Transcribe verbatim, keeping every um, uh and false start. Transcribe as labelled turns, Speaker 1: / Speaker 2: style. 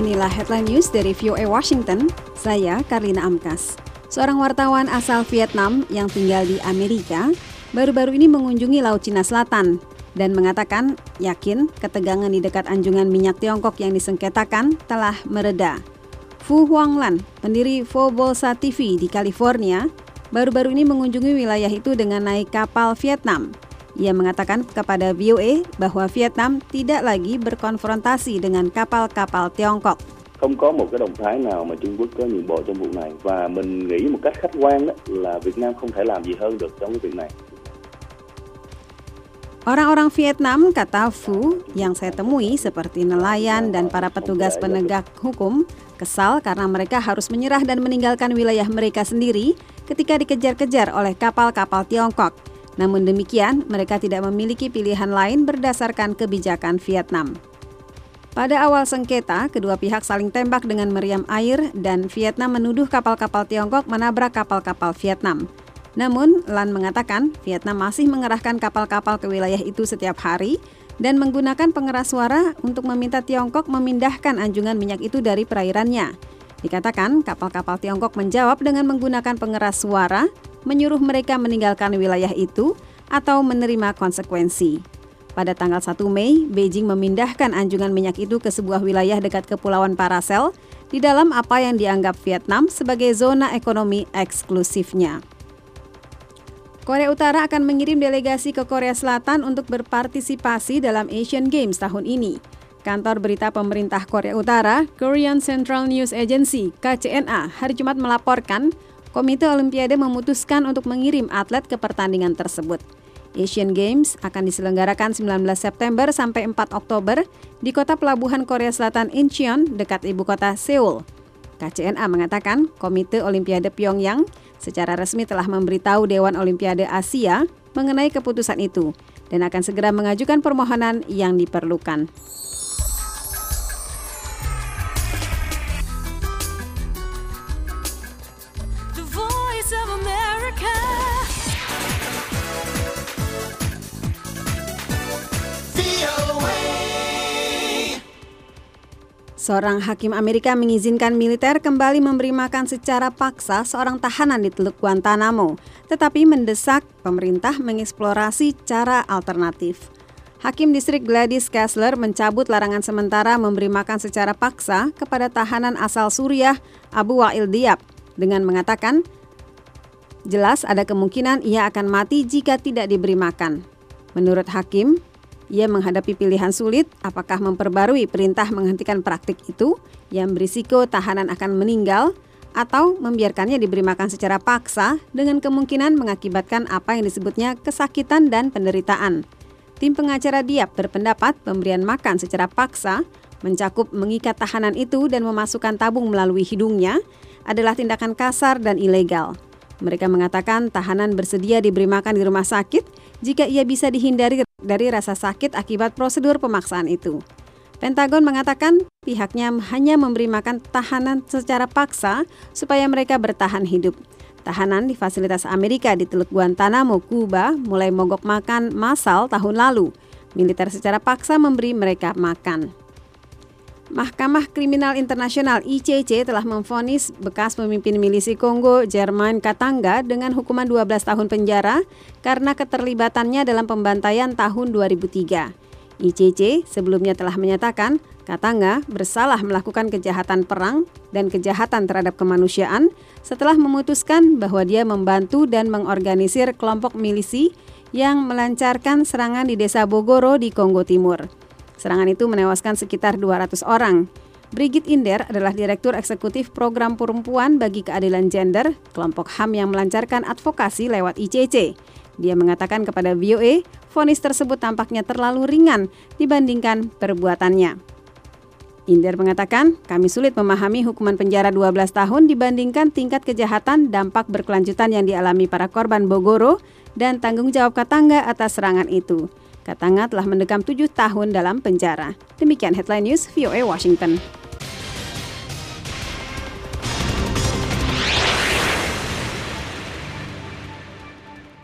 Speaker 1: Inilah headline news dari V O A Washington, saya Karlina Amkas. Seorang wartawan asal Vietnam yang tinggal di Amerika baru-baru ini mengunjungi Laut Cina Selatan dan mengatakan yakin ketegangan di dekat anjungan minyak Tiongkok yang disengketakan telah mereda. Phu Hoang-lan, pendiri Fobolsa T V di California, baru-baru ini mengunjungi wilayah itu dengan naik kapal Vietnam. Ia mengatakan kepada V O A bahwa Vietnam tidak lagi berkonfrontasi dengan kapal-kapal Tiongkok.
Speaker 2: Không có một cái động thái nào mà Trung Quốc có nhượng bộ trong vụ này và mình nghĩ một cách khách quan đó là Việt Nam không thể làm gì hơn được trong cái việc này.
Speaker 1: Orang-orang Vietnam, kata Phu, yang saya temui seperti nelayan dan para petugas penegak hukum, kesal karena mereka harus menyerah dan meninggalkan wilayah mereka sendiri ketika dikejar-kejar oleh kapal-kapal Tiongkok. Namun demikian, mereka tidak memiliki pilihan lain berdasarkan kebijakan Vietnam. Pada awal sengketa, kedua pihak saling tembak dengan meriam air dan Vietnam menuduh kapal-kapal Tiongkok menabrak kapal-kapal Vietnam. Namun, Lan mengatakan Vietnam masih mengerahkan kapal-kapal ke wilayah itu setiap hari dan menggunakan pengeras suara untuk meminta Tiongkok memindahkan anjungan minyak itu dari perairannya. Dikatakan kapal-kapal Tiongkok menjawab dengan menggunakan pengeras suara, menyuruh mereka meninggalkan wilayah itu atau menerima konsekuensi. Pada tanggal satu Mei, Beijing memindahkan anjungan minyak itu ke sebuah wilayah dekat Kepulauan Paracel di dalam apa yang dianggap Vietnam sebagai zona ekonomi eksklusifnya. Korea Utara akan mengirim delegasi ke Korea Selatan untuk berpartisipasi dalam Asian Games tahun ini. Kantor berita pemerintah Korea Utara, Korean Central News Agency (K C N A), hari Jumat melaporkan Komite Olimpiade memutuskan untuk mengirim atlet ke pertandingan tersebut. Asian Games akan diselenggarakan sembilan belas September sampai empat Oktober di kota pelabuhan Korea Selatan Incheon dekat ibu kota Seoul. K C N A mengatakan Komite Olimpiade Pyongyang secara resmi telah memberitahu Dewan Olimpiade Asia mengenai keputusan itu dan akan segera mengajukan permohonan yang diperlukan. Seorang hakim Amerika mengizinkan militer kembali memberi makan secara paksa seorang tahanan di Teluk Guantanamo, tetapi mendesak pemerintah mengeksplorasi cara alternatif. Hakim Distrik Gladys Kessler mencabut larangan sementara memberi makan secara paksa kepada tahanan asal Suriah Abu Wa'il Diab dengan mengatakan, jelas ada kemungkinan ia akan mati jika tidak diberi makan. Menurut hakim, ia menghadapi pilihan sulit apakah memperbarui perintah menghentikan praktik itu yang berisiko tahanan akan meninggal atau membiarkannya diberi makan secara paksa dengan kemungkinan mengakibatkan apa yang disebutnya kesakitan dan penderitaan. Tim pengacara Diab berpendapat pemberian makan secara paksa mencakup mengikat tahanan itu dan memasukkan tabung melalui hidungnya adalah tindakan kasar dan ilegal. Mereka mengatakan tahanan bersedia diberi makan di rumah sakit jika ia bisa dihindari dari rasa sakit akibat prosedur pemaksaan itu. Pentagon mengatakan pihaknya hanya memberi makan tahanan secara paksa supaya mereka bertahan hidup. Tahanan di fasilitas Amerika di Teluk Guantanamo, Kuba mulai mogok makan massal tahun lalu. Militer secara paksa memberi mereka makan. Mahkamah Kriminal Internasional I C C telah memvonis bekas pemimpin milisi Kongo Germain Katanga dengan hukuman dua belas tahun penjara karena keterlibatannya dalam pembantaian tahun dua ribu tiga. I C C sebelumnya telah menyatakan Katanga bersalah melakukan kejahatan perang dan kejahatan terhadap kemanusiaan setelah memutuskan bahwa dia membantu dan mengorganisir kelompok milisi yang melancarkan serangan di desa Bogoro di Kongo Timur. Serangan itu menewaskan sekitar dua ratus orang. Brigitte Inder adalah Direktur Eksekutif Program Perempuan bagi Keadilan Gender, kelompok H A M yang melancarkan advokasi lewat I C C. Dia mengatakan kepada V O A, vonis tersebut tampaknya terlalu ringan dibandingkan perbuatannya. Inder mengatakan, kami sulit memahami hukuman penjara dua belas tahun dibandingkan tingkat kejahatan dampak berkelanjutan yang dialami para korban Bogoro dan tanggung jawab Katanga atas serangan itu. Katanga telah mendekam tujuh tahun dalam penjara. Demikian headline news V O A Washington.